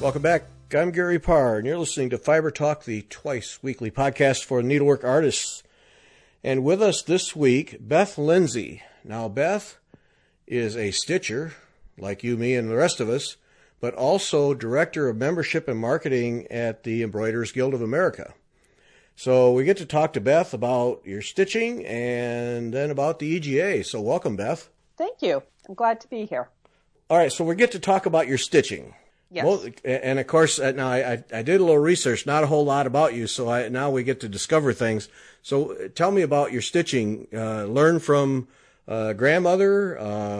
Welcome back. I'm Gary Parr, and you're listening to Fiber Talk, the twice-weekly podcast for needlework artists. And with us this week, Beth Lindsay. Now, Beth is a stitcher, like you, me, and the rest of us, but also Director of Membership and Marketing at the Embroiderers Guild of America. So we get to talk to Beth about your stitching and then about the EGA. So welcome, Beth. Thank you. I'm glad to be here. All right, so we get to talk about your stitching. Yes. Well, and of course, now I did a little research, not a whole lot about you, so now we get to discover things. So tell me about your stitching. Learn from grandmother,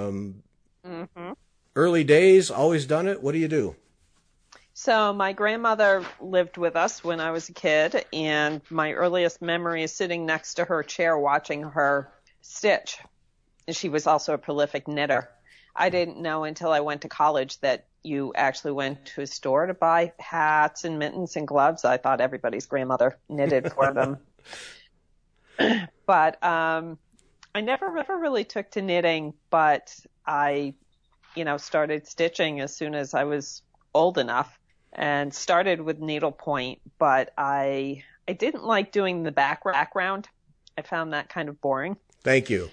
early days, always done it. What do you do? So my grandmother lived with us when I was a kid, and my earliest memory is sitting next to her chair watching her stitch. And she was also a prolific knitter. I didn't know until I went to college that you actually went to a store to buy hats and mittens and gloves. I thought everybody's grandmother knitted for them. But I never really took to knitting, but I, started stitching as soon as I was old enough and started with needlepoint, but I didn't like doing the background. I found that kind of boring. Thank you.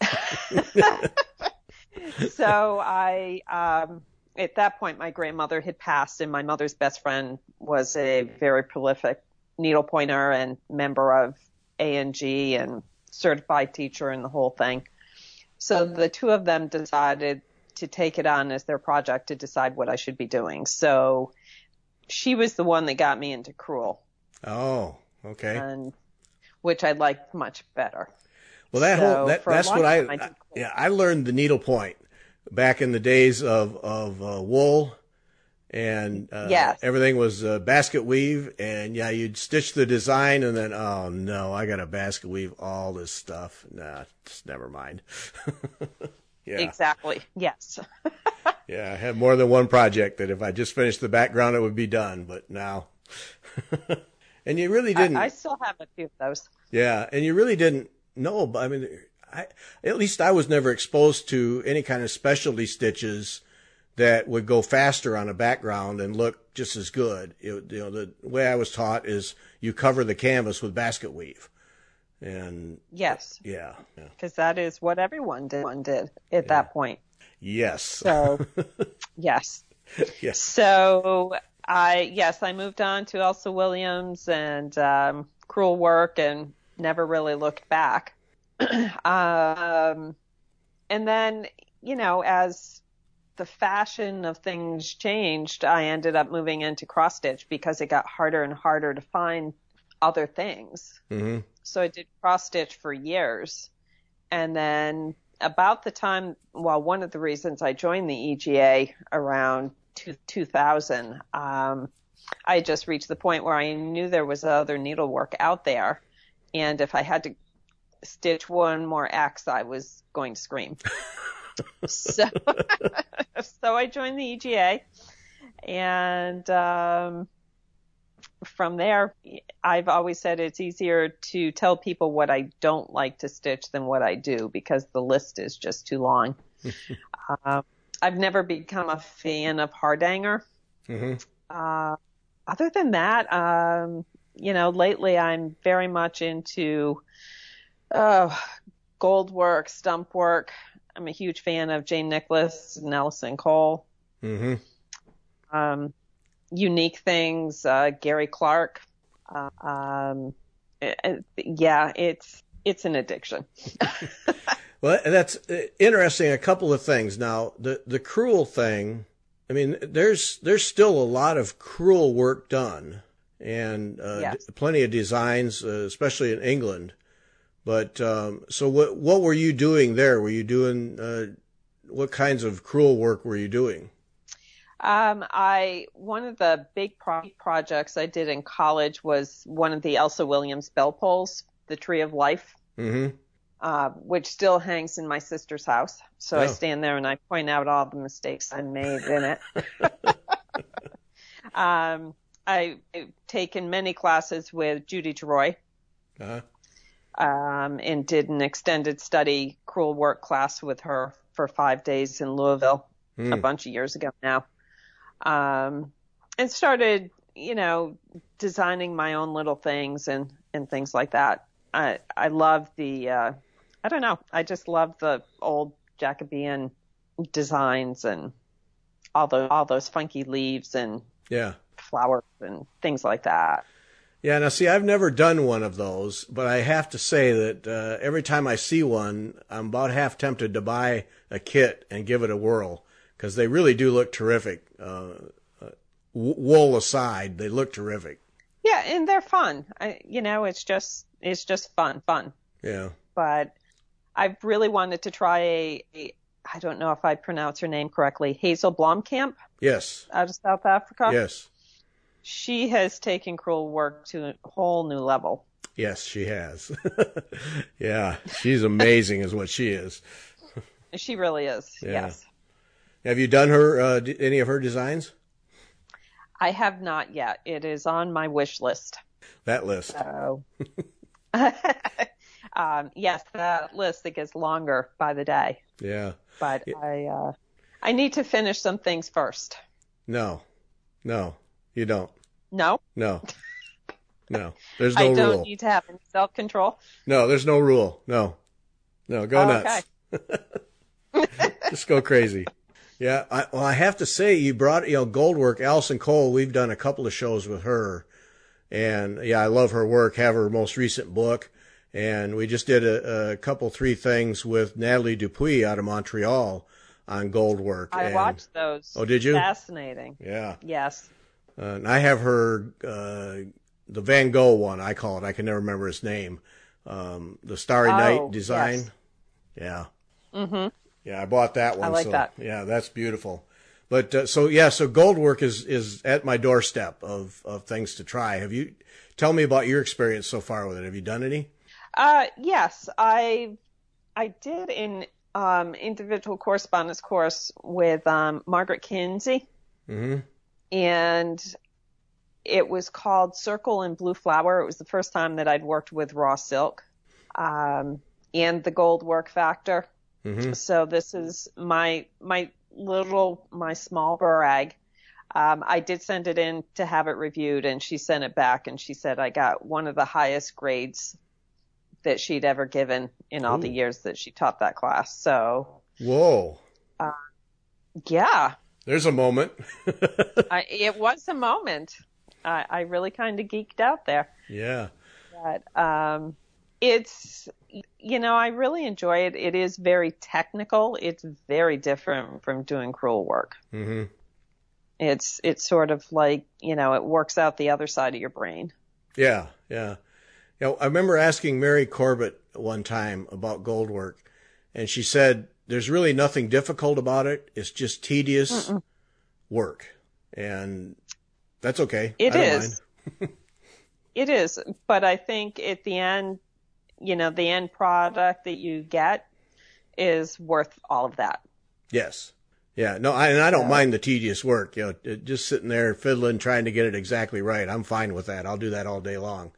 So at that point, my grandmother had passed, and my mother's best friend was a very prolific needlepointer and member of A&G and certified teacher and the whole thing. So the two of them decided to take it on as their project to decide what I should be doing. So she was the one that got me into crewel. Oh, okay. And which I liked much better. Well, that's what I learned the needlepoint back in the days of wool, and yes. Everything was basket weave, and you'd stitch the design, and then oh no, I got to basket weave all this stuff. Nah, just never mind. Yeah. Exactly. Yes. Yeah, I had more than one project that if I just finished the background, it would be done, but now. And you really didn't. I still have a few of those. Yeah, and you really didn't know. I mean, at least I was never exposed to any kind of specialty stitches that would go faster on a background and look just as good. The way I was taught is you cover the canvas with basket weave. And yes. Yeah. Because that is what everyone did at that point. Yes. So, yes. Yes. So, I moved on to Elsa Williams and crewel work and never really looked back. And then, as the fashion of things changed, I ended up moving into cross stitch because it got harder and harder to find other things. Mm-hmm. So I did cross stitch for years. And then about the time, one of the reasons I joined the EGA around 2000, I just reached the point where I knew there was other needlework out there. And if I had to stitch one more X, I was going to scream. So I joined the EGA, and from there, I've always said it's easier to tell people what I don't like to stitch than what I do because the list is just too long. I've never become a fan of Hardanger. Mm-hmm. Other than that, lately I'm very much into gold work, stump work. I'm a huge fan of Jane Nicholas and Ellison Cole. Mm-hmm. Unique things, Gary Clark. It's an addiction. Well, that's interesting. A couple of things. Now, the crewel thing. I mean, there's still a lot of crewel work done, and yes. Plenty of designs, especially in England. But so what were you doing there? Were you doing what kinds of crewel work were you doing? One of the big projects I did in college was one of the Elsa Williams bell pulls, the Tree of Life, which still hangs in my sister's house. So I stand there and I point out all the mistakes I made in it. I've taken many classes with Judy Geroy. And did an extended study crewel work class with her for 5 days in Louisville a bunch of years ago now. and started, designing my own little things and things like that. I love I don't know, I just love the old Jacobean designs and all those funky leaves and Yeah. flowers and things like that. Yeah, now see, I've never done one of those, but I have to say that every time I see one, I'm about half tempted to buy a kit and give it a whirl, because they really do look terrific. Wool aside, they look terrific. Yeah, and they're fun. It's just fun. Yeah. But I've really wanted to try I don't know if I pronounce her name correctly, Hazel Blomkamp Yes. out of South Africa. Yes. She has taken crewel work to a whole new level. Yes, she has. Yeah, she's amazing is what she is. She really is, Yeah. yes. Have you done her any of her designs? I have not yet. It is on my wish list. That list. So, yes, that list, it gets longer by the day. Yeah. But I need to finish some things first. No, you don't. No? No. There's no I rule. don't need to have any self-control. No, there's no rule. No, go nuts. Okay. Just go crazy. Yeah, I have to say, you brought, Goldwork, Allison Cole, we've done a couple of shows with her. And yeah, I love her work, have her most recent book. And we just did a couple, 3 things with Natalie Dupuis out of Montreal on Goldwork. I watched those. Oh, did you? Fascinating. Yeah. Yes. And I have her, the Van Gogh one, I call it. I can never remember his name. The Starry Night design. Yes. Yeah. Mm-hmm. Yeah, I bought that one. I like that. Yeah, that's beautiful. But so Goldwork is at my doorstep of things to try. Tell me about your experience so far with it. Have you done any? Yes, I did an individual correspondence course with Margaret Kinsey. Mm-hmm. And it was called Circle and Blue Flower. It was the first time that I'd worked with raw silk and the gold work factor. Mm-hmm. So this is my small brag. I did send it in to have it reviewed, and she sent it back, and she said I got one of the highest grades that she'd ever given in all the years that she taught that class. So, whoa. Yeah. There's a moment. It was a moment. I really kind of geeked out there. Yeah. But it's, I really enjoy it. It is very technical. It's very different from doing crewel work. Mm-hmm. It's sort of like, it works out the other side of your brain. Yeah, yeah. I remember asking Mary Corbett one time about Goldwork, and she said, there's really nothing difficult about it. It's just tedious work. And that's okay. It I don't is. mind. It is. But I think at the end, the end product that you get is worth all of that. Yes. Yeah. No, I don't mind the tedious work. Just sitting there fiddling, trying to get it exactly right. I'm fine with that. I'll do that all day long.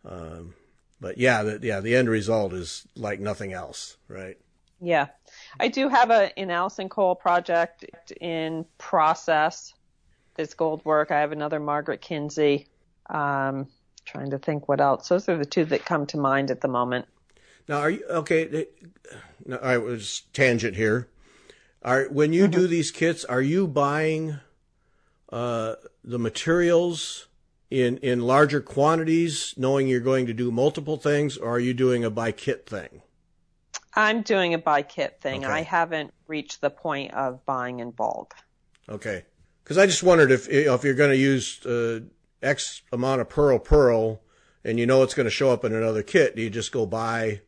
But the end result is like nothing else, right? Yeah. I do have an Allison Cole project in process. It's gold work. I have another Margaret Kinsey. Trying to think what else. Those are the 2 that come to mind at the moment. Now, are you okay? No, I was tangent here. When you do these kits, are you buying the materials in larger quantities, knowing you're going to do multiple things, or are you doing a by kit thing? I'm doing a by kit thing. Okay. I haven't reached the point of buying in bulk. Okay. Because I just wondered if you're going to use X amount of pearl, and it's going to show up in another kit, do you just go buy,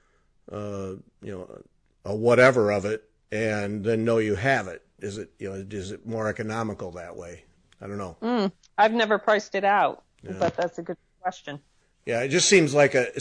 a whatever of it, and then know you have it? Is it more economical that way? I don't know. I've never priced it out, but that's a good question. Yeah, it just seems like a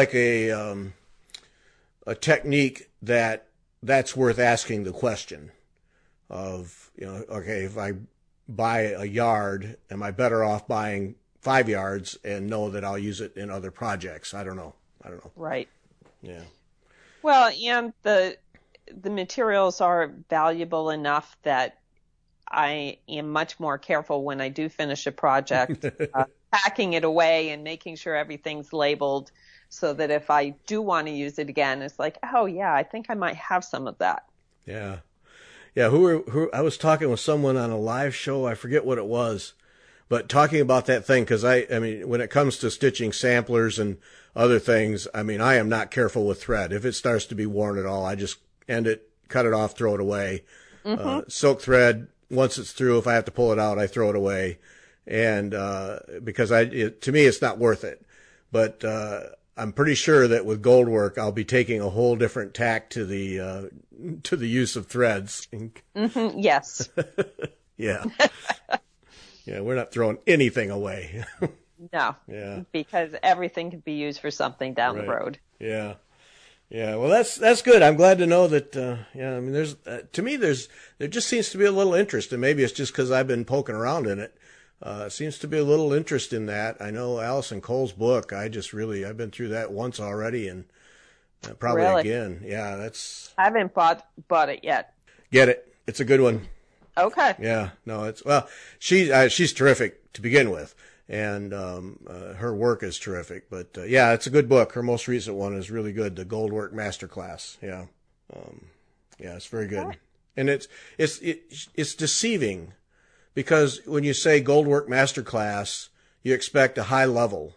technique that's worth asking the question of, okay, if I buy a yard, am I better off buying 5 yards and know that I'll use it in other projects? I don't know. Right. Yeah. Well, and the materials are valuable enough that I am much more careful when I do finish a project, packing it away and making sure everything's labeled so that if I do want to use it again, it's like, oh yeah, I think I might have some of that. Yeah. Yeah. Who I was talking with someone on a live show. I forget what it was, but talking about that thing. Cause I mean, when it comes to stitching samplers and other things, I mean, I am not careful with thread. If it starts to be worn at all, I just end it, cut it off, throw it away. Silk thread, once it's through, if I have to pull it out, I throw it away. And, because to me, it's not worth it. But, I'm pretty sure that with gold work, I'll be taking a whole different tack to the use of threads. Yes. Yeah. Yeah. We're not throwing anything away. No. Yeah. Because everything could be used for something down the road. Yeah. Yeah. Well, that's good. I'm glad to know that, yeah, I mean, to me, there just seems to be a little interest, and maybe it's just because I've been poking around in it. Seems to be a little interest in that. I know Allison Cole's book. I've been through that once already, and probably again. Yeah, I haven't bought it yet. Get it. It's a good one. Okay. Yeah. No, she's terrific to begin with, and her work is terrific. But yeah, it's a good book. Her most recent one is really good. The Goldwork Masterclass. Yeah. Yeah, it's very good, and it's deceiving. Because when you say Goldwork Masterclass, you expect a high level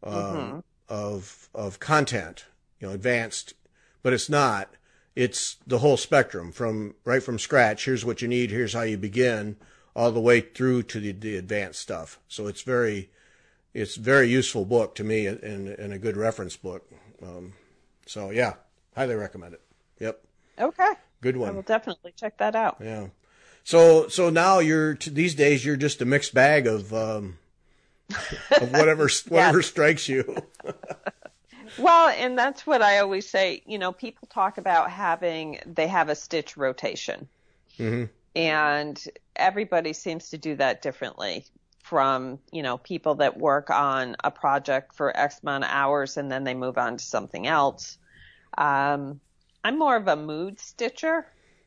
of content, advanced, but it's not. It's the whole spectrum right from scratch. Here's what you need. Here's how you begin, all the way through to the advanced stuff. So it's very useful book to me, and a good reference book. So yeah, highly recommend it. Yep. Okay. Good one. I will definitely check that out. Yeah. So now these days you're just a mixed bag of whatever strikes you. Well, and that's what I always say. People talk about they have a stitch rotation, and everybody seems to do that differently. From people that work on a project for X amount of hours and then they move on to something else. I'm more of a mood stitcher.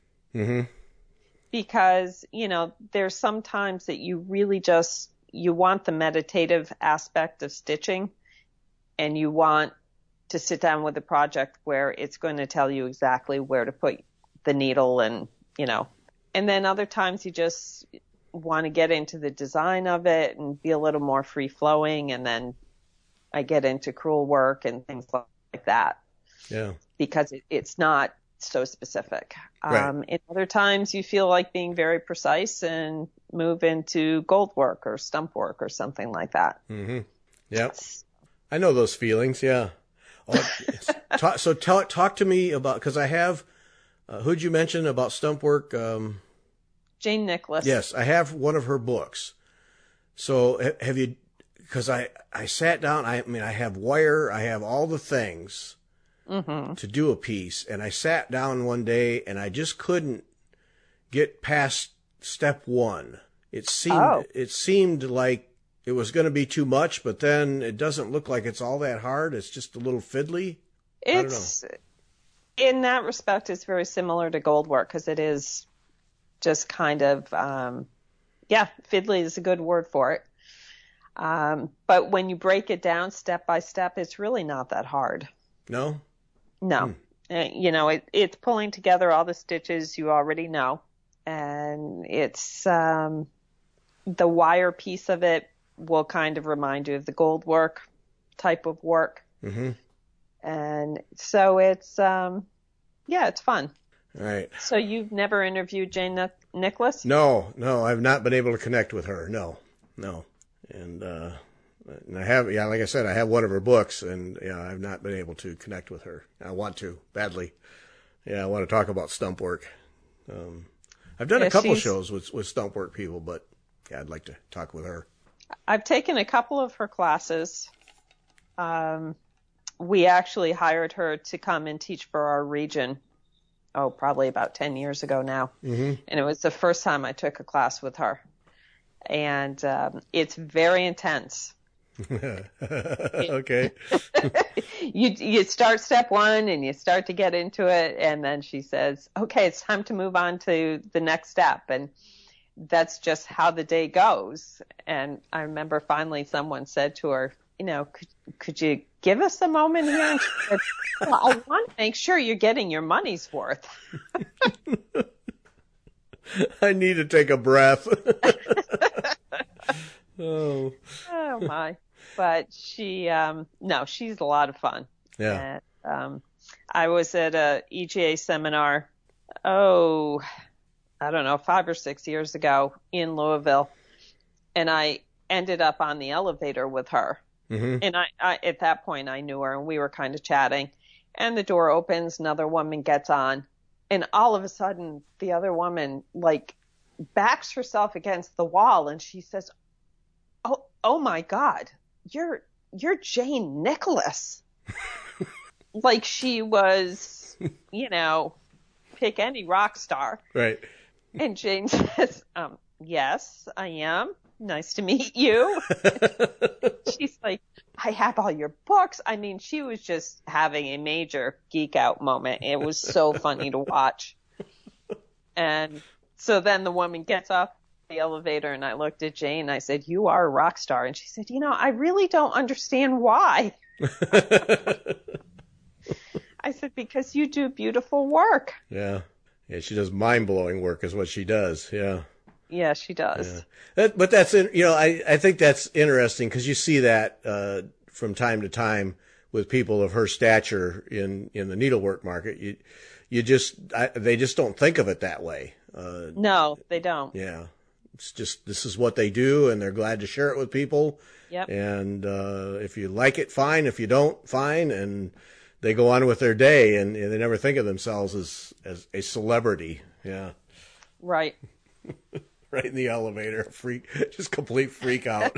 Because, there's some times that you really you want the meditative aspect of stitching, and you want to sit down with a project where it's going to tell you exactly where to put the needle and then other times you just want to get into the design of it and be a little more free flowing. And then I get into crewel work and things like that. Yeah. Because it's not so specific. Right. In other times you feel like being very precise and move into gold work or stump work or something like that. Yep. I know those feelings. Yeah. So talk to me about, cause I have, who'd you mention about stump work? Jane Nicholas. Yes. I have one of her books. So have you, cause I sat down, I have wire, I have all the things to do a piece. And I sat down one day and I just couldn't get past step one. It seemed like it was going to be too much, but then it doesn't look like it's all that hard. It's just a little fiddly. In that respect, it's very similar to gold work because it is just kind of, fiddly is a good word for it. But when you break it down step by step, it's really not that hard. No? No. It's pulling together all the stitches you already know. And it's the wire piece of it will kind of remind you of the gold work type of work. And so it's, it's fun. All right. So you've never interviewed Jane Nicholas? No, I've not been able to connect with her. No. And I have, like I said, I have one of her books, and I've not been able to connect with her. I want to badly. Yeah, I want to talk about stump work. I've done a couple shows with stump work people, but I'd like to talk with her. I've taken a couple of her classes. We actually hired her to come and teach for our region. Probably about 10 years ago now. And it was the first time I took a class with her. And it's very intense. Okay. You start step one and you start to get into it, and then she says, okay, it's time to move on to the next step. And that's just how the day goes. And I remember finally someone said to her, could you give us a moment here? And she said, well, I want to make sure you're getting your money's worth. I need to take a breath. Oh my. But she's a lot of fun. Yeah. And, I was at a EGA seminar, I don't know, 5 or 6 years ago in Louisville. And I ended up on the elevator with her. Mm-hmm. And I at that point I knew her and we were kind of chatting, and the door opens, another woman gets on, and all of a sudden the other woman like backs herself against the wall and she says, oh my God, you're Jane Nicholas. Like she was, pick any rock star. Right. And Jane says, yes, I am. Nice to meet you. She's like, I have all your books. I mean, she was just having a major geek out moment. It was so funny to watch. And so then the woman gets off the elevator and I looked at Jane and I said, you are a rock star. And she said, I really don't understand why. I said, because you do beautiful work. Yeah. Yeah, she does mind-blowing work is what she does. Yeah. Yeah, she does. Yeah. But that's, I think that's interesting because you see that from time to time with people of her stature in the needlework market. They just don't think of it that way. No, they don't. Yeah. It's just, this is what they do and they're glad to share it with people. Yep. And if you like it, fine. If you don't, fine. And they go on with their day and they never think of themselves as a celebrity. Yeah. Right. Right in the elevator, just complete freak out.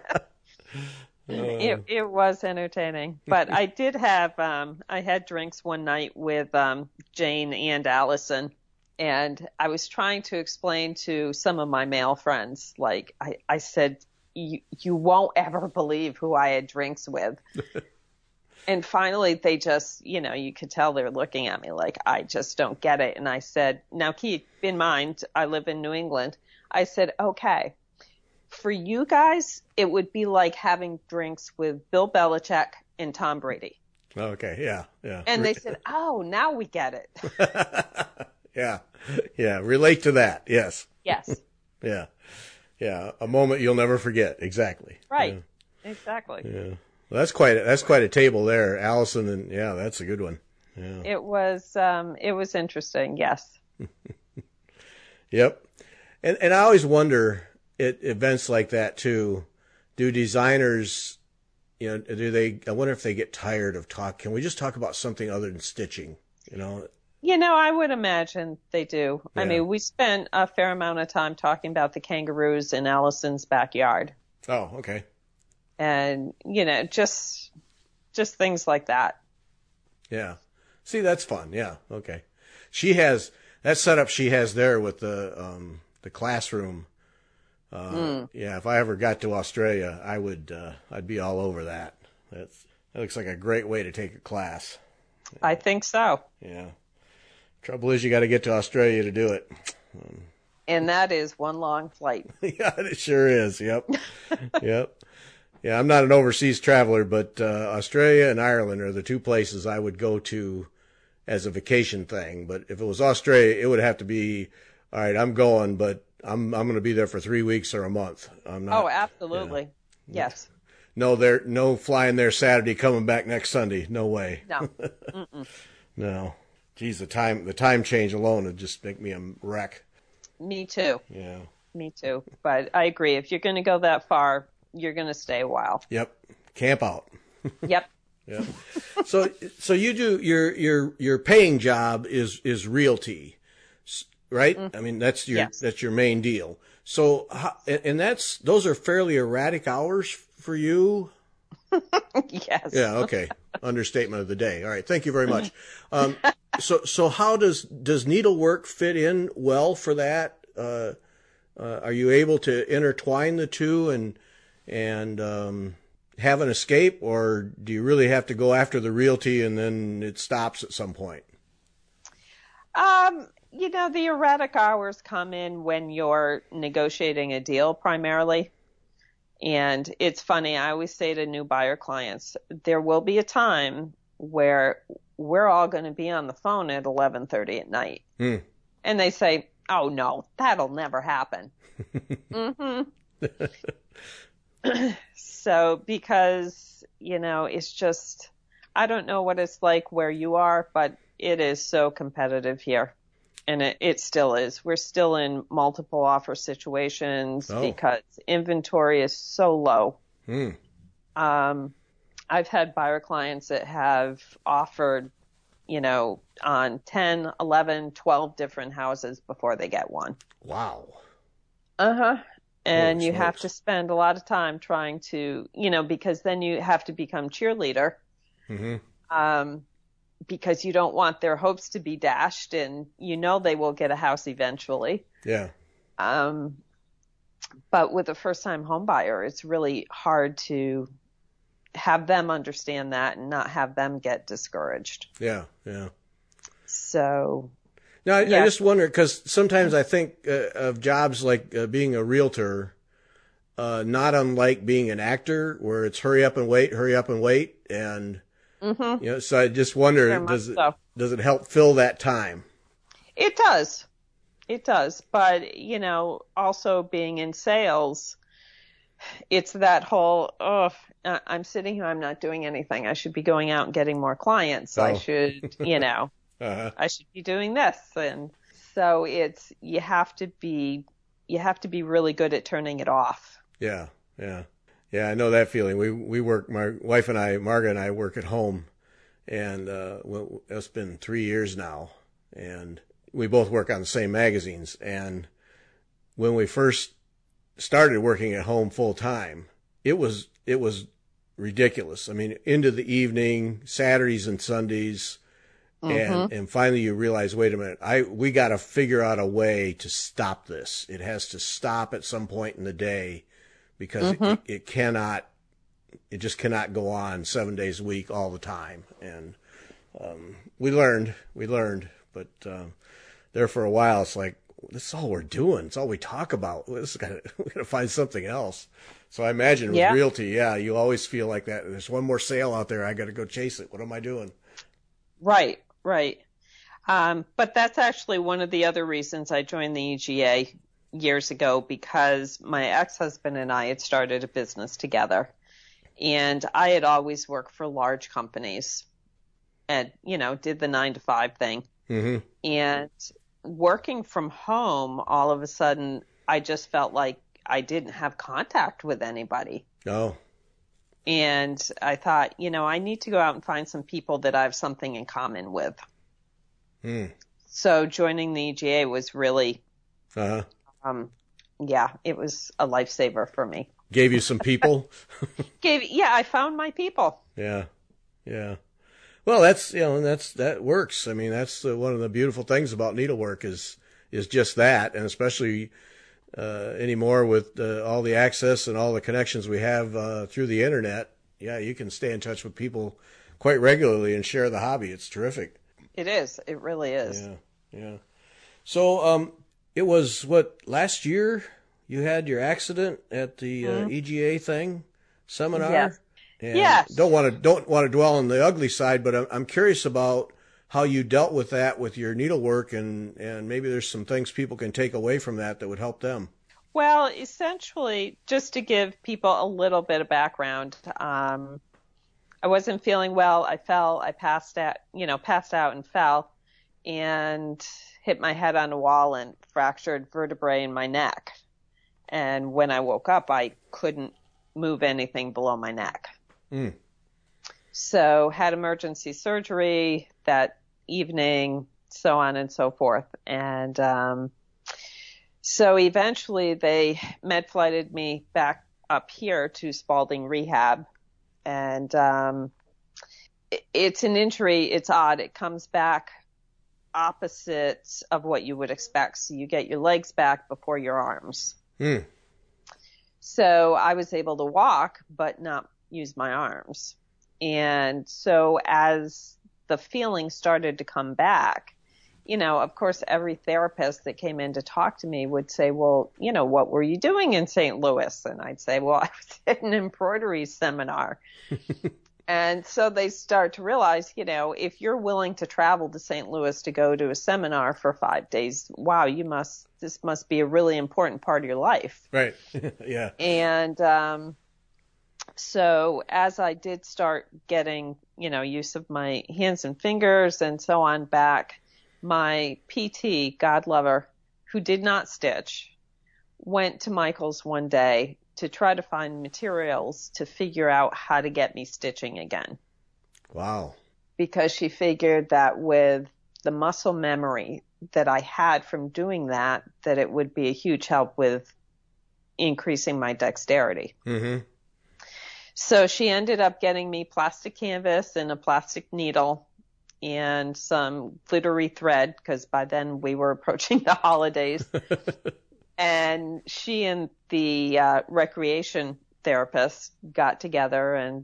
It was entertaining, but I did have I had drinks one night with Jane and Allison, and I was trying to explain to some of my male friends, like I said, you won't ever believe who I had drinks with. And finally, they just, you could tell they were looking at me like, I just don't get it. And I said, now keep in mind, I live in New England. I said, okay, for you guys, it would be like having drinks with Bill Belichick and Tom Brady. Okay, yeah, yeah. And they said, oh, now we get it. Yeah, relate to that, yes. Yes. Yeah, a moment you'll never forget, exactly. Right, yeah. Exactly. Yeah. Well, that's quite a table there, Allison, and yeah, that's a good one. Yeah. It was interesting, yes. Yep. And I always wonder at events like that too, do designers, I wonder if they get tired of Can we just talk about something other than stitching, I would imagine they do. Yeah. I mean, we spent a fair amount of time talking about the kangaroos in Allison's backyard. Oh, okay. And, just things like that. Yeah. See, that's fun. Yeah. Okay. She has that setup she has there with the classroom. Yeah. If I ever got to Australia, I'd be all over that. That looks like a great way to take a class. I think so. Yeah. Trouble is you got to get to Australia to do it. And that is one long flight. Yeah, it sure is. Yep. Yep. Yeah, I'm not an overseas traveler, but Australia and Ireland are the two places I would go to as a vacation thing. But if it was Australia, it would have to be, all right, I'm going, but I'm going to be there for 3 weeks or a month. I'm not. Oh, absolutely. Yeah. Yes. No flying there Saturday, coming back next Sunday. No way. No. No. Geez, the time change alone would just make me a wreck. Me too. Yeah. Me too. But I agree. If you're going to go that far, you're going to stay a while. Yep. Camp out. Yep. Yep. So you do your paying job is realty, right? Mm-hmm. I mean, that's your main deal. So, and those are fairly erratic hours for you. Yes. Yeah. Okay. Understatement of the day. All right. Thank you very much. So how does needlework fit in well for that? Are you able to intertwine the two and have an escape, or do you really have to go after the realty and then it stops at some point? The erratic hours come in when you're negotiating a deal primarily. And it's funny, I always say to new buyer clients, there will be a time where we're all going to be on the phone at 11:30 at night. Mm. And they say, oh, no, that'll never happen. Mm-hmm. So because, it's just, I don't know what it's like where you are, but it is so competitive here. And it still is. We're still in multiple offer situations because inventory is so low. Mm. I've had buyer clients that have offered, on 10, 11, 12 different houses before they get one. Wow. Uh-huh. And Holy you smokes. have to spend a lot of time trying to, because then you have to become cheerleader. Mm-hmm. Because you don't want their hopes to be dashed, and they will get a house eventually. Yeah. But with a first-time home buyer, it's really hard to have them understand that and not have them get discouraged. Yeah. Yeah. So. Now, I just wonder, because sometimes I think of jobs like being a realtor, not unlike being an actor, where it's hurry up and wait, and Mm-hmm. so I just wonder, does it help fill that time? It does. But, also being in sales, it's that whole, I'm sitting here, I'm not doing anything. I should be going out and getting more clients. I should, Uh-huh. I should be doing this. And so you have to be really good at turning it off. Yeah. Yeah. Yeah, I know that feeling. We work, my wife and I, Marga and I work at home, and it's been 3 years now, and we both work on the same magazines. And when we first started working at home full time, it was ridiculous. I mean, into the evening, Saturdays and Sundays, and finally you realize, wait a minute, we got to figure out a way to stop this. It has to stop at some point in the day. Because it just cannot go on 7 days a week all the time. And we learned, but there for a while, it's like, this is all we're doing. It's all we talk about. We gotta find something else. So I imagine with realty, you always feel like that. There's one more sale out there. I got to go chase it. What am I doing? Right. But that's actually one of the other reasons I joined the EGA years ago, because my ex-husband and I had started a business together, and I had always worked for large companies and, did the 9-to-5 thing. Mm-hmm. And working from home, all of a sudden, I just felt like I didn't have contact with anybody. Oh. And I thought, I need to go out and find some people that I have something in common with. So joining the EGA was really, it was a lifesaver for me. Gave you some people? I found my people. Yeah. Well, that works. I mean, that's one of the beautiful things about needlework is just that, and especially anymore with all the access and all the connections we have through the internet. Yeah, you can stay in touch with people quite regularly and share the hobby. It's terrific. It is. It really is. Yeah. So, it was last year you had your accident at the EGA seminar? Yes. And yes. Don't want to dwell on the ugly side, but I'm curious about how you dealt with that with your needlework, and maybe there's some things people can take away from that would help them. Well, essentially, just to give people a little bit of background, I wasn't feeling well. I fell. I passed out and fell, and hit my head on a wall and fractured vertebrae in my neck. And when I woke up, I couldn't move anything below my neck. So had emergency surgery that evening, so on and so forth. And so eventually they med-flighted me back up here to Spalding Rehab. And it's an injury. It's odd. It comes back opposites of what you would expect. So you get your legs back before your arms. So I was able to walk, but not use my arms. And so as the feeling started to come back, of course, every therapist that came in to talk to me would say, well, what were you doing in St. Louis? And I'd say, well, I was at an embroidery seminar. And so they start to realize, if you're willing to travel to St. Louis to go to a seminar for 5 days, wow, this must be a really important part of your life. Right. Yeah. And so as I did start getting, use of my hands and fingers and so on back, my PT, God love her, who did not stitch, went to Michael's one day to try to find materials to figure out how to get me stitching again. Wow. Because she figured that with the muscle memory that I had from doing that it would be a huge help with increasing my dexterity. Mm-hmm. So she ended up getting me plastic canvas and a plastic needle and some glittery thread, because by then we were approaching the holidays. And she and the recreation therapist got together and,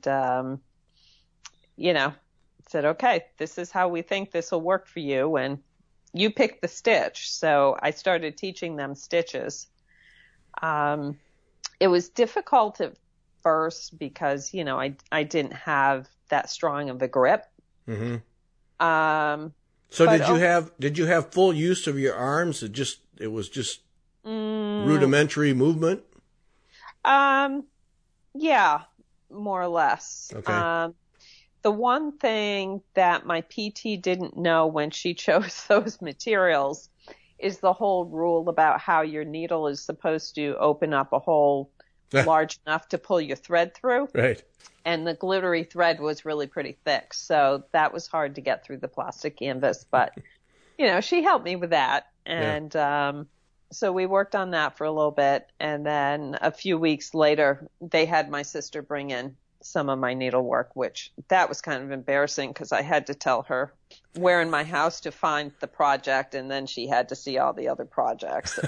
said, okay, this is how we think this will work for you. And you pick the stitch. So I started teaching them stitches. It was difficult at first because, I didn't have that strong of a grip. Mm-hmm. So did you have full use of your arms? It was just rudimentary movement? Yeah, more or less. Okay. The one thing that my PT didn't know when she chose those materials is the whole rule about how your needle is supposed to open up a hole large enough to pull your thread through. Right. And the glittery thread was really pretty thick. So that was hard to get through the plastic canvas. But, she helped me with that. And so we worked on that for a little bit. And then a few weeks later, they had my sister bring in some of my needlework, which that was kind of embarrassing because I had to tell her where in my house to find the project. And then she had to see all the other projects.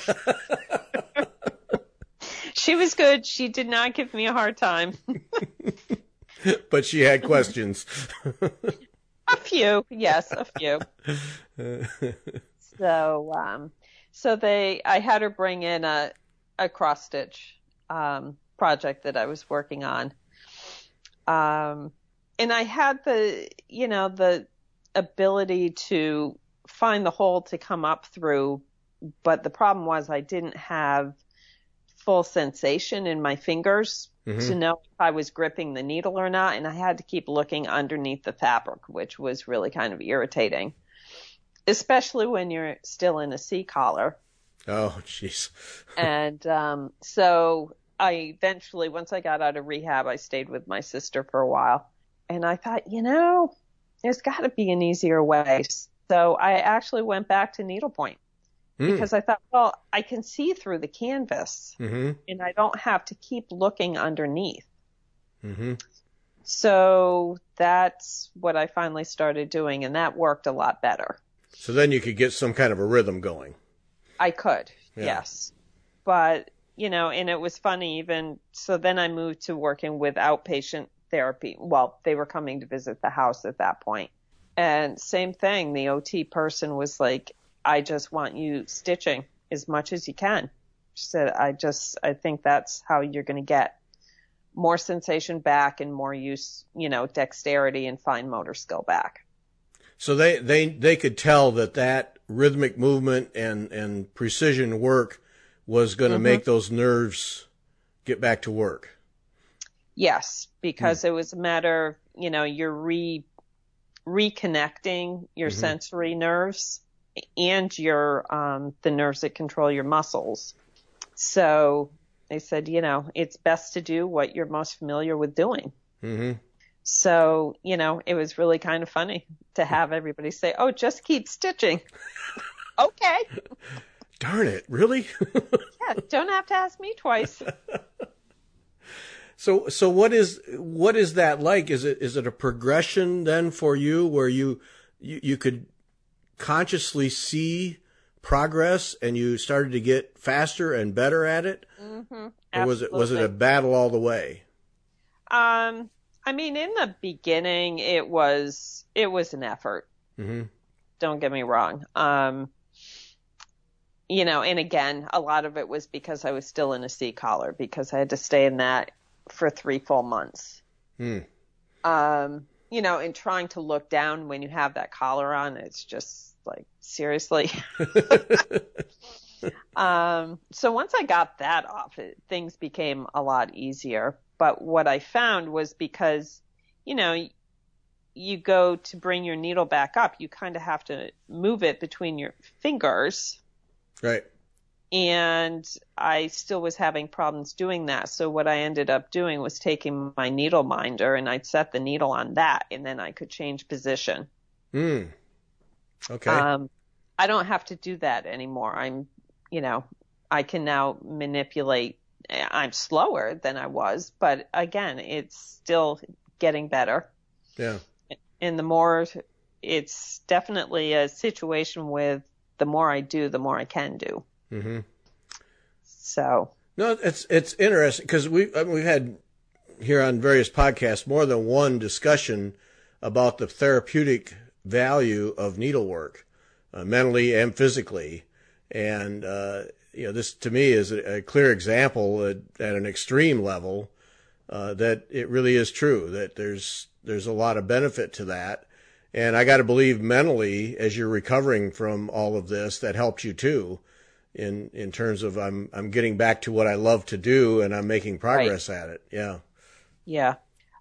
She was good. She did not give me a hard time. But she had questions. A few. Yes, a few. So I had her bring in a cross stitch project that I was working on. And I had the ability to find the hole to come up through, but the problem was I didn't have full sensation in my fingers to know if I was gripping the needle or not. And I had to keep looking underneath the fabric, which was really kind of irritating, especially when you're still in a C-collar. Oh, jeez. And so I eventually, once I got out of rehab, I stayed with my sister for a while. And I thought, there's got to be an easier way. So I actually went back to needlepoint. Because I thought, well, I can see through the canvas and I don't have to keep looking underneath. Mm-hmm. So that's what I finally started doing, and that worked a lot better. So then you could get some kind of a rhythm going. I could, yes. But, and it was funny even, so then I moved to working with outpatient therapy. Well, they were coming to visit the house at that point. And same thing, the OT person was like, I just want you stitching as much as you can. She said, I think that's how you're going to get more sensation back and more use, dexterity and fine motor skill back. So they could tell that rhythmic movement and precision work was going to make those nerves get back to work. Yes, because it was a matter of, you're reconnecting your sensory nerves and your the nerves that control your muscles. So they said, it's best to do what you're most familiar with doing. Mm-hmm. So, it was really kind of funny to have everybody say, oh, just keep stitching. Okay. Darn it, really? Yeah, don't have to ask me twice. So what is that like? Is it a progression then for you where you could consciously see progress and you started to get faster and better at it? Mm-hmm. Or was it a battle all the way? In the beginning it was an effort. Mm-hmm. Don't get me wrong. And again, a lot of it was because I was still in a C collar because I had to stay in that for 3 full months. And trying to look down when you have that collar on, it's just like, seriously. So once I got that off, things became a lot easier. But what I found was because, you go to bring your needle back up, you kind of have to move it between your fingers. Right. And I still was having problems doing that. So what I ended up doing was taking my needle minder and I'd set the needle on that and then I could change position. Okay. I don't have to do that anymore. I can now manipulate. I'm slower than I was, but again, it's still getting better. Yeah. And the more, it's definitely a situation with the more I do, the more I can do. Mm-hmm. So. No, it's interesting because we've had here on various podcasts more than one discussion about the therapeutic value of needlework, mentally and physically. And, this to me is a clear example at an extreme level that it really is true, that there's a lot of benefit to that. And I got to believe mentally, as you're recovering from all of this, that helped you too, in terms of I'm getting back to what I love to do and I'm making progress at it. Yeah. Yeah.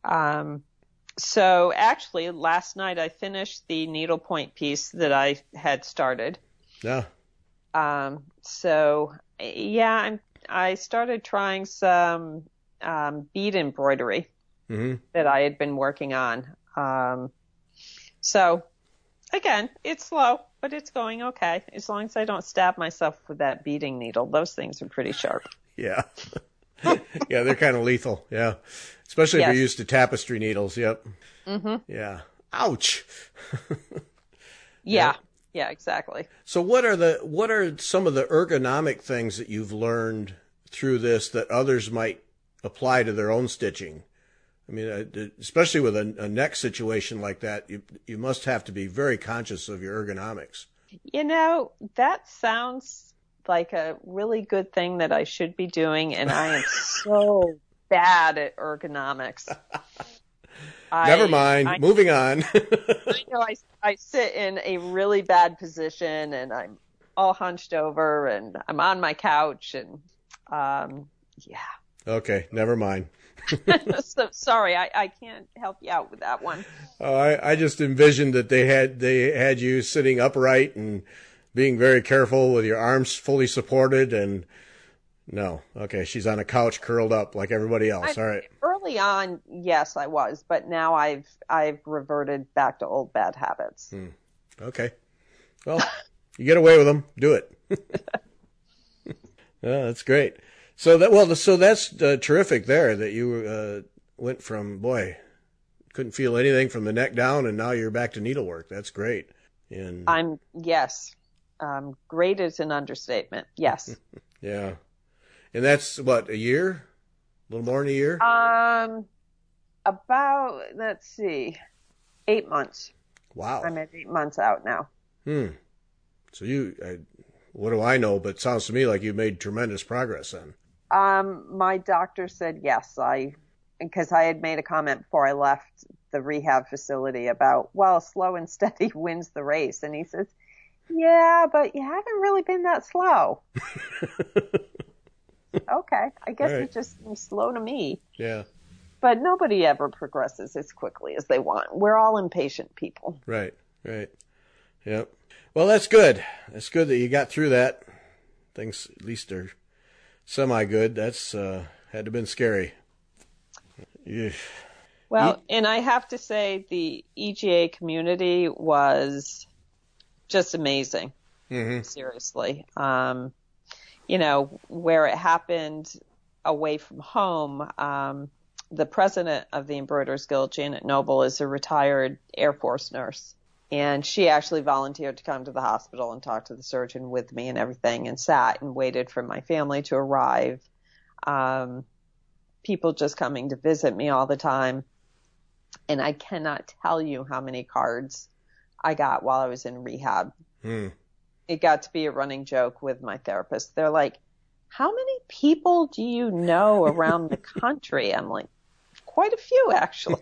So actually, last night I finished the needlepoint piece that I had started. Yeah. So yeah, I started trying some bead embroidery that I had been working on. So again, it's slow, but it's going okay. As long as I don't stab myself with that beading needle. Those things are pretty sharp. Yeah. Yeah, they're kind of lethal. Yeah. Especially if you're used to tapestry needles. Yep. Mm-hmm. Yeah. Ouch. Yeah. Yeah, exactly. So what are some of the ergonomic things that you've learned through this that others might apply to their own stitching? I mean, especially with a neck situation like that, you must have to be very conscious of your ergonomics. That sounds like a really good thing that I should be doing, and I am so bad at ergonomics. Never mind. Moving on. I know I sit in a really bad position, and I'm all hunched over, and I'm on my couch, and yeah. Okay, never mind. So sorry, I can't help you out with that one. I just envisioned that they had you sitting upright and being very careful with your arms fully supported, and no. Okay, she's on a couch curled up like everybody else. All right. Early on, yes, I was, but now I've reverted back to old bad habits. Okay. Well, you get away with them. Do it. Yeah, that's great. So that's terrific there that you went from, couldn't feel anything from the neck down, and now you're back to needlework. That's great. And yes. Great is an understatement. Yes. Yeah. And that's what, a year? A little more than a year? About, let's see, 8 months. Wow. I'm at 8 months out now. So what do I know? But it sounds to me like you made tremendous progress then. My doctor said yes. Because I had made a comment before I left the rehab facility about, slow and steady wins the race. And he says, yeah, but you haven't really been that slow. Okay. I guess it just seems slow to me. Yeah. But nobody ever progresses as quickly as they want. We're all impatient people. Right. Yep. Well, that's good. That's good that you got through that. Things at least are semi-good. That's had to have been scary. Yeah. Well, and I have to say the EGA community was just amazing. Mm-hmm. Seriously. Where it happened away from home, the president of the Embroiderers Guild, Janet Noble, is a retired Air Force nurse. And she actually volunteered to come to the hospital and talk to the surgeon with me and everything, and sat and waited for my family to arrive. People just coming to visit me all the time. And I cannot tell you how many cards I got while I was in rehab. It got to be a running joke with my therapist. They're like, how many people do you know around the country? I'm like, quite a few, actually.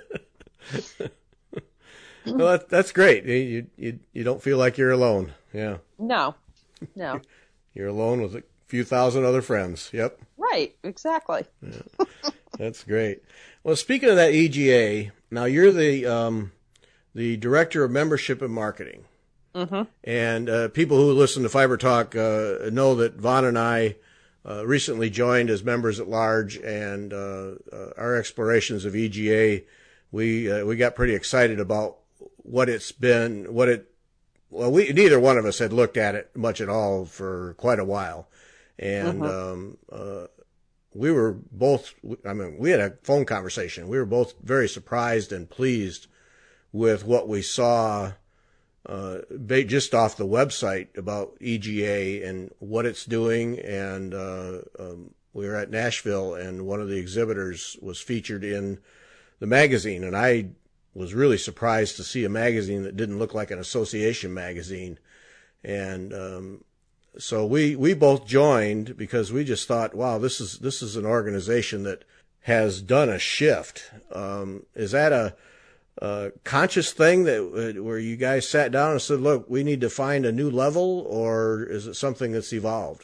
Well, that's great. You don't feel like you're alone. Yeah. No. You're alone with a few thousand other friends. Yep. Right. Exactly. Yeah. That's great. Well, speaking of that EGA, now you're the director of membership and marketing. Mm-hmm. And people who listen to Fiber Talk know that Vaughn and I recently joined as members at large, and our explorations of EGA, we got pretty excited about what it's been. Neither one of us had looked at it much at all for quite a while, and we were both. I mean, we had a phone conversation. We were both very surprised and pleased with what we saw just off the website about EGA and what it's doing. And we were at Nashville, and one of the exhibitors was featured in the magazine, and I was really surprised to see a magazine that didn't look like an association magazine. And so we both joined because we just thought, wow, this is an organization that has done a shift. Is that a conscious thing that where you guys sat down and said, look, we need to find a new level, or is it something that's evolved?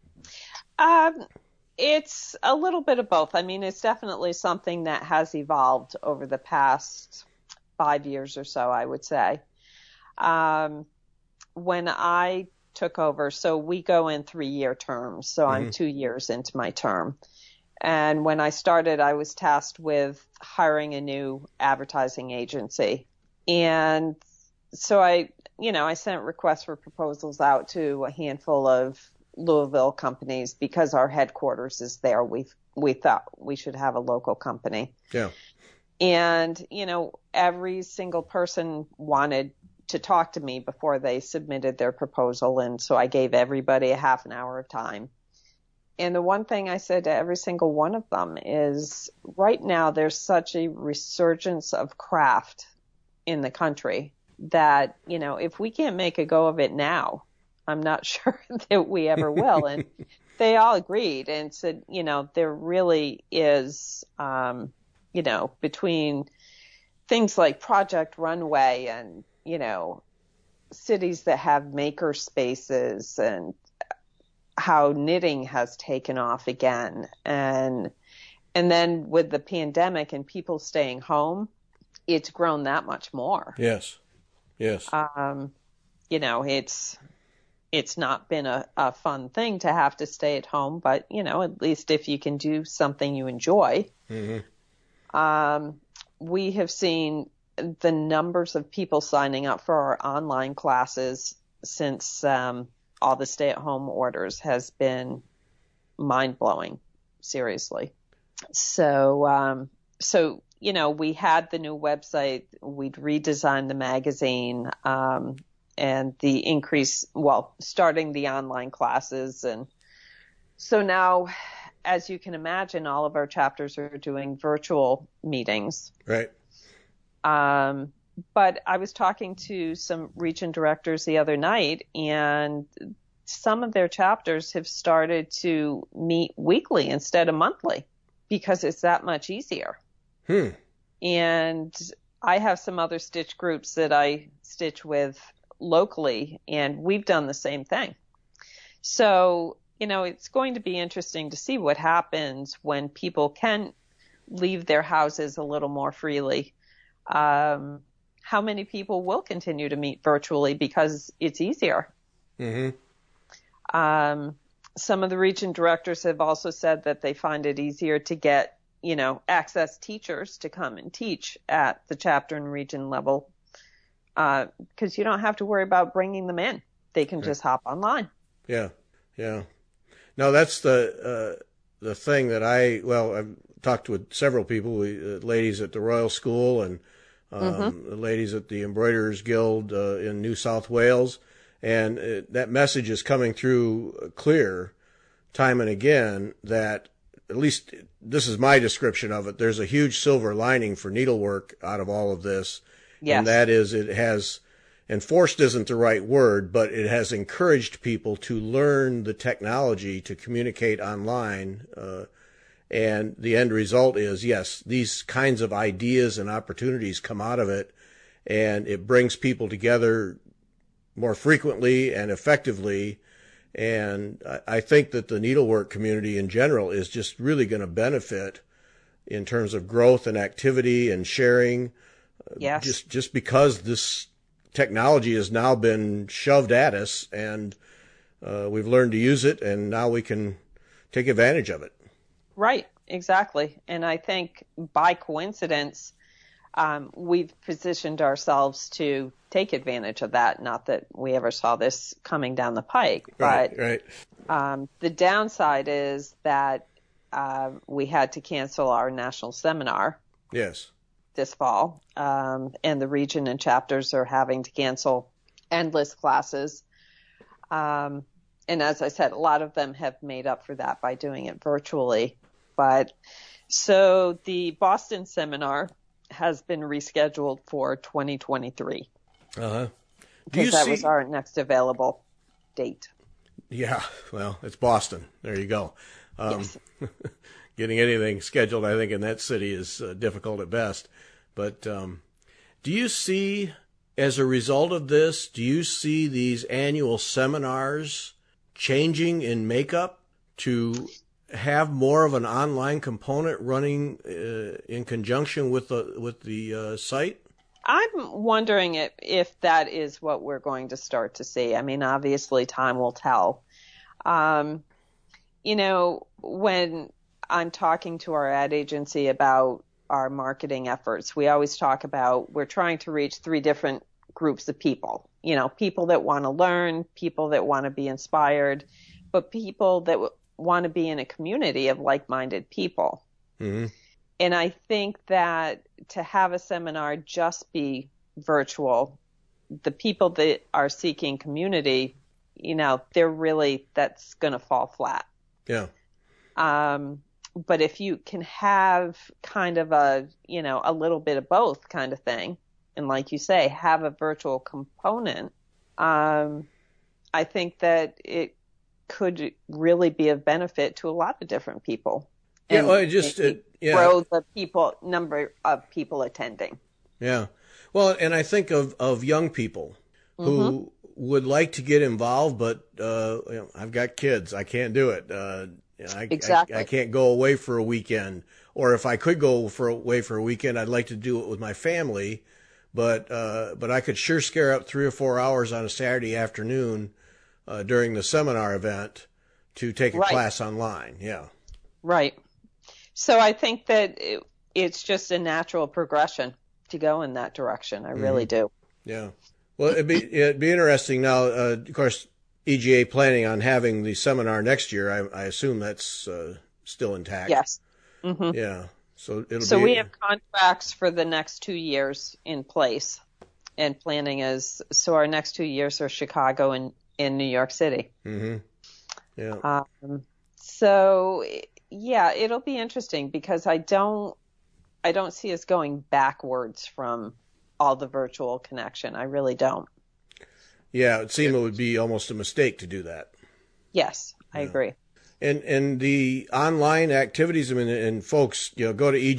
It's a little bit of both. I mean, it's definitely something that has evolved over the past 5 years or so, I would say. When I took over, so we go in 3-year terms, so I'm 2 years into my term. And when I started, I was tasked with hiring a new advertising agency. And so I sent requests for proposals out to a handful of Louisville companies because our headquarters is there. We thought we should have a local company. Yeah. And, every single person wanted to talk to me before they submitted their proposal. And so I gave everybody a half an hour of time. And the one thing I said to every single one of them is, right now there's such a resurgence of craft in the country that, if we can't make a go of it now, I'm not sure that we ever will. And they all agreed and said, there really is, between things like Project Runway and, cities that have maker spaces, and how knitting has taken off again. And then with the pandemic and people staying home, it's grown that much more. Yes. It's not been a fun thing to have to stay at home, but, at least if you can do something you enjoy. Mm-hmm. We have seen the numbers of people signing up for our online classes since all the stay-at-home orders has been mind-blowing, seriously. So, we had the new website, we'd redesigned the magazine, and the increase, starting the online classes. And so now, as you can imagine, all of our chapters are doing virtual meetings. Right. But I was talking to some region directors the other night, and some of their chapters have started to meet weekly instead of monthly because it's that much easier. And I have some other stitch groups that I stitch with locally, and we've done the same thing. So, it's going to be interesting to see what happens when people can leave their houses a little more freely. How many people will continue to meet virtually because it's easier? Mm-hmm. Some of the region directors have also said that they find it easier to get, access teachers to come and teach at the chapter and region level, because you don't have to worry about bringing them in. They can just hop online. Yeah. No, that's the thing that I've talked with several people, ladies at the Royal School and the ladies at the Embroiderers Guild in New South Wales, and that message is coming through clear time and again that, at least this is my description of it, there's a huge silver lining for needlework out of all of this. Yes. And that is it has and forced isn't the right word, but it has encouraged people to learn the technology to communicate online. And the end result is, yes, these kinds of ideas and opportunities come out of it, and it brings people together more frequently and effectively. And I think that the needlework community in general is just really going to benefit in terms of growth and activity and sharing. Yes. Just because this technology has now been shoved at us, and we've learned to use it, and now we can take advantage of it. Right, exactly. And I think by coincidence, we've positioned ourselves to take advantage of that. Not that we ever saw this coming down the pike, but right. The downside is that we had to cancel our national seminar. Yes. This fall, and the region and chapters are having to cancel endless classes. And as I said, a lot of them have made up for that by doing it virtually. But so the Boston seminar has been rescheduled for 2023. Uh-huh. Because that was our next available date. Yeah, well, it's Boston. There you go. Yes. Getting anything scheduled, I think, in that city is difficult at best. But do you see, as a result of this, do you see these annual seminars changing in makeup to have more of an online component running in conjunction with the site? I'm wondering if that is what we're going to start to see. I mean, obviously, time will tell. When I'm talking to our ad agency about our marketing efforts, we always talk about we're trying to reach 3 different groups of people. People that want to learn, people that want to be inspired, but people that want to be in a community of like-minded people. Mm-hmm. And I think that to have a seminar just be virtual, the people that are seeking community, that's going to fall flat. Yeah. But if you can have kind of a little bit of both kind of thing, and like you say, have a virtual component, I think that it could really be of benefit to a lot of different people. Yeah, and grow the number of people attending. Yeah. Well, and I think of young people who would like to get involved, but I've got kids. I can't do it. Exactly. I can't go away for a weekend. Or if I could go away for a weekend, I'd like to do it with my family. But I could sure scare up 3 or 4 hours on a Saturday afternoon during the seminar event to take a class online. Yeah. Right. So I think that it's just a natural progression to go in that direction. I really do. Yeah. Well, it'd be interesting now. Of course, EGA planning on having the seminar next year. I assume that's still intact. Yes. Mm-hmm. Yeah. So we have contracts for the next 2 years in place, and planning is our next 2 years are Chicago and in New York City. Mm-hmm. Yeah. Yeah, it'll be interesting because I don't see us going backwards from all the virtual connection. I really don't. Yeah, it seemed it would be almost a mistake to do that. Yes, I agree. And the online activities, I mean, and folks, go to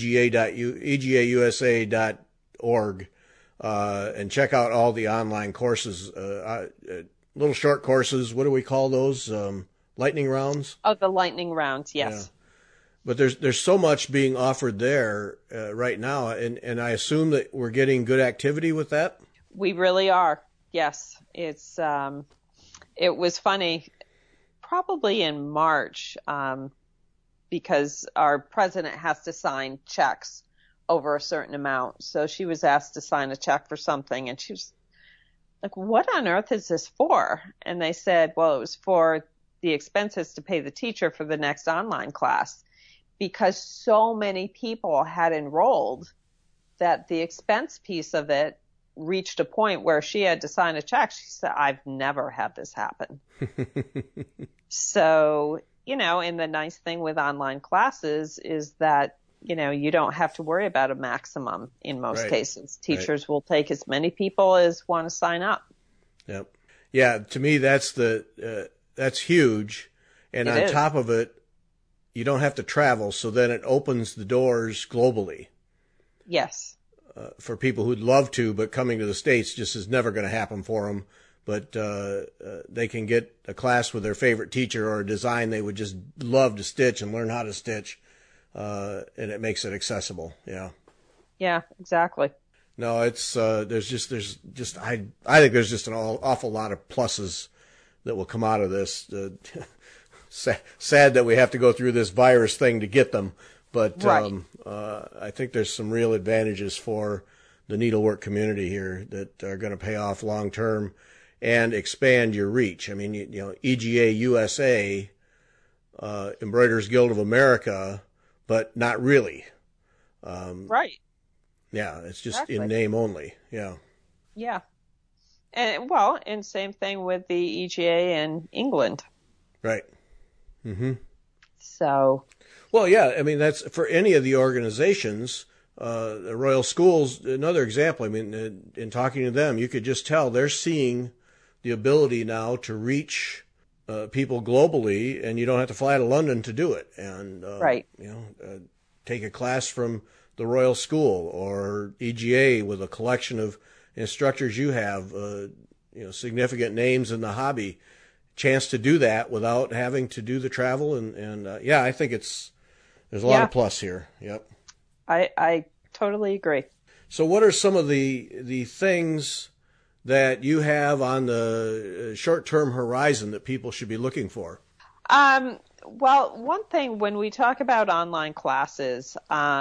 egausa.org and check out all the online courses, little short courses. What do we call those? Lightning rounds? Oh, the lightning rounds, yes. Yeah. But there's so much being offered there right now, and I assume that we're getting good activity with that? We really are, yes. It was funny, probably in March, because our president has to sign checks over a certain amount. So she was asked to sign a check for something, and she was like, what on earth is this for? And they said, well, it was for the expenses to pay the teacher for the next online class, because so many people had enrolled that the expense piece of it reached a point where she had to sign a check. She said, I've never had this happen. So, and the nice thing with online classes is that you don't have to worry about a maximum in most Right. cases. Teachers will take as many people as want to sign up. Yep. Yeah, to me that's that's huge, and It on is. top of it, you don't have to travel, so then it opens the doors globally Yes. for people who'd love to, but coming to the States just is never going to happen for them. But they can get a class with their favorite teacher or a design they would just love to stitch and learn how to stitch, and it makes it accessible. Yeah. Yeah, exactly. No, it's I think there's just an awful lot of pluses that will come out of this. Sad that we have to go through this virus thing to get them, but Right. I think there's some real advantages for the needlework community here that are going to pay off long term and expand your reach. I mean, EGA USA, Embroiderers Guild of America, but not really. Right. Yeah, it's just Exactly. in name only. Yeah. Yeah. And same thing with the EGA in England. Right. Mm-hmm. So, Well, yeah, I mean, that's for any of the organizations. The Royal Schools, another example. I mean, in talking to them, you could just tell they're seeing the ability now to reach people globally, and you don't have to fly to London to do it. And right. take a class from the Royal School or EGA with a collection of instructors you have, significant names in the hobby. Chance to do that without having to do the travel, and I think there's a lot of plus here. Yep. I totally agree. So, what are some of the things that you have on the short-term horizon that people should be looking for? Well, one thing when we talk about online classes,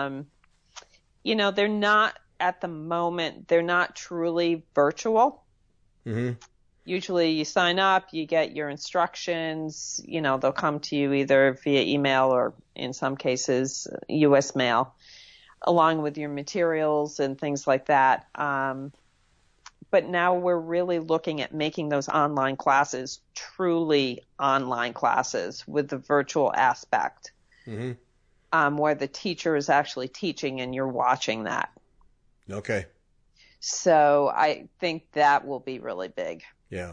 they're not at the moment, they're not truly virtual. Mm-hmm. Usually you sign up, you get your instructions, they'll come to you either via email or in some cases US mail, along with your materials and things like that. But now we're really looking at making those online classes truly online classes with the virtual aspect, where the teacher is actually teaching and you're watching that. Okay. So I think that will be really big. Yeah.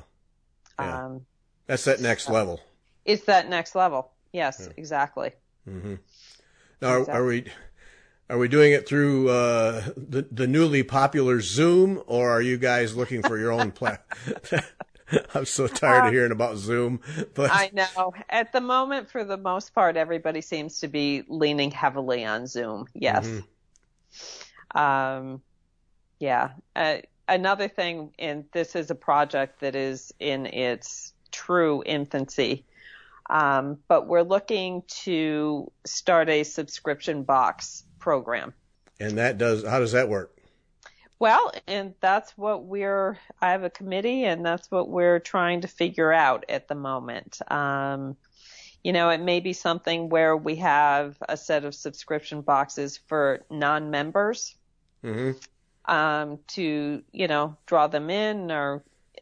That's that next level. It's that next level. Yes, exactly. Mm-hmm. Now, are we doing it through the newly popular Zoom, or are you guys looking for your own platform? I'm so tired of hearing about Zoom. But I know. At the moment, for the most part, everybody seems to be leaning heavily on Zoom. Yes. Mm-hmm. Yeah. Another thing, and this is a project that is in its true infancy, but we're looking to start a subscription box program. And how does that work? Well, and that's what I have a committee, and that's what we're trying to figure out at the moment. It may be something where we have a set of subscription boxes for non-members. Mm-hmm. To, draw them in or,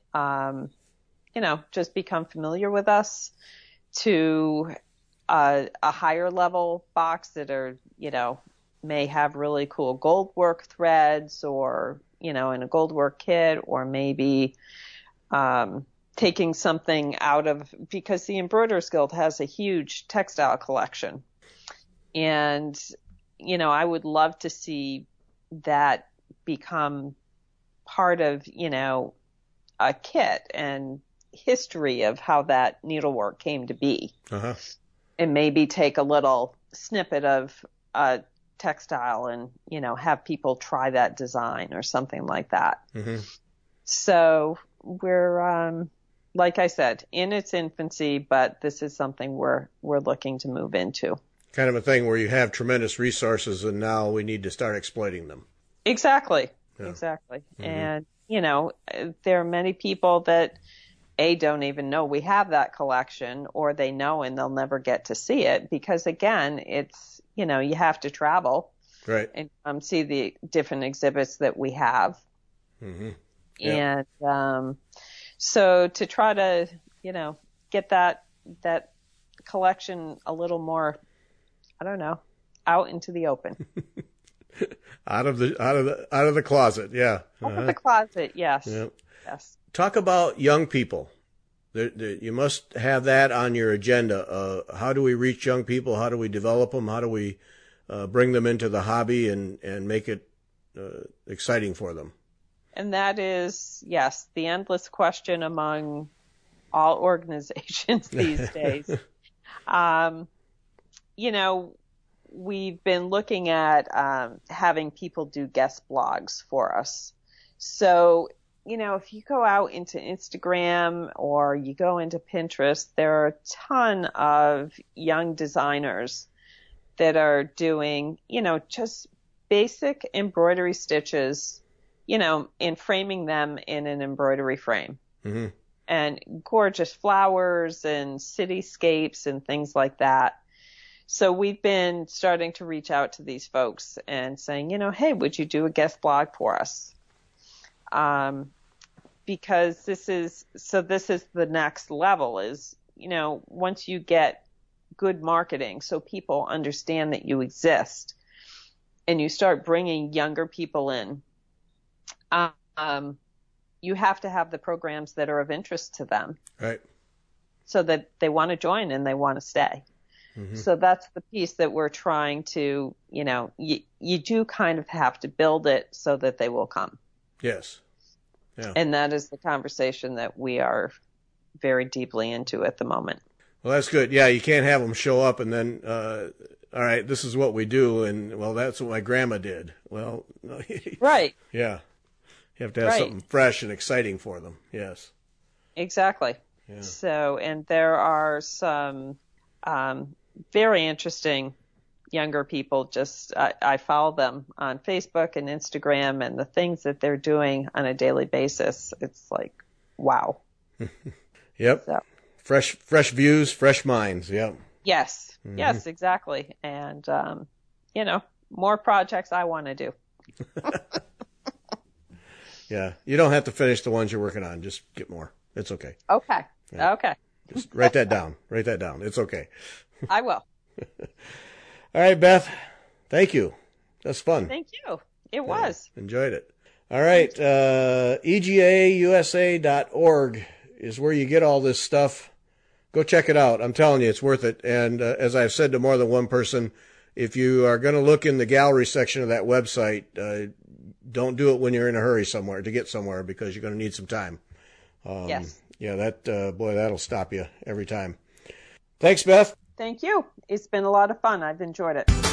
just become familiar with us, to a higher level box that are, may have really cool gold work threads or, in a gold work kit, or maybe taking something out of, because the Embroiderers Guild has a huge textile collection. And, I would love to see that become part of, a kit and history of how that needlework came to be. Uh-huh. And maybe take a little snippet of a textile and, have people try that design or something like that. Mm-hmm. So we're, like I said, in its infancy, but this is something we're looking to move into. Kind of a thing where you have tremendous resources and now we need to start exploiting them. Exactly. Yeah. Exactly. Mm-hmm. And, there are many people that don't even know we have that collection, or they know and they'll never get to see it because, again, it's, you have to travel. Right. And see the different exhibits that we have. Mm-hmm. Yep. And so to try to, get that collection a little more, I don't know, out into the open. Out of the closet, yeah. Out of the closet, yes. Yep. Yes. Talk about young people. You must have that on your agenda. How do we reach young people? How do we develop them? How do we bring them into the hobby and make it exciting for them? And that is, yes, the endless question among all organizations these days. We've been looking at having people do guest blogs for us. So, if you go out into Instagram or you go into Pinterest, there are a ton of young designers that are doing, just basic embroidery stitches, and framing them in an embroidery frame. Mm-hmm. And gorgeous flowers and cityscapes and things like that. So we've been starting to reach out to these folks and saying, hey, would you do a guest blog for us? Because this is the next level is, once you get good marketing so people understand that you exist and you start bringing younger people in, you have to have the programs that are of interest to them. Right. So that they want to join and they want to stay. Mm-hmm. So that's the piece that we're trying to, you do kind of have to build it so that they will come. Yes. Yeah. And that is the conversation that we are very deeply into at the moment. Well, that's good. Yeah, you can't have them show up and then, all right, this is what we do, and, well, that's what my grandma did. Well, right. Yeah. You have to have something fresh and exciting for them. Yes. Exactly. Yeah. So, and there are some very interesting younger people. Just I follow them on Facebook and Instagram, and the things that they're doing on a daily basis. It's like, wow. Yep. So. Fresh views, fresh minds. Yep. Yes. Mm-hmm. Yes, exactly. And more projects I want to do. Yeah, you don't have to finish the ones you're working on. Just get more. It's okay. Okay. Yeah. Okay. Just write that down. Write that down. It's okay. I will. All right, Beth. Thank you. That's fun. Thank you. It was. Enjoyed it. All right. EGAUSA.org is where you get all this stuff. Go check it out. I'm telling you, it's worth it. And as I've said to more than one person, if you are going to look in the gallery section of that website, don't do it when you're in a hurry somewhere to get somewhere, because you're going to need some time. Yes. Yeah, that'll stop you every time. Thanks, Beth. Thank you. It's been a lot of fun. I've enjoyed it.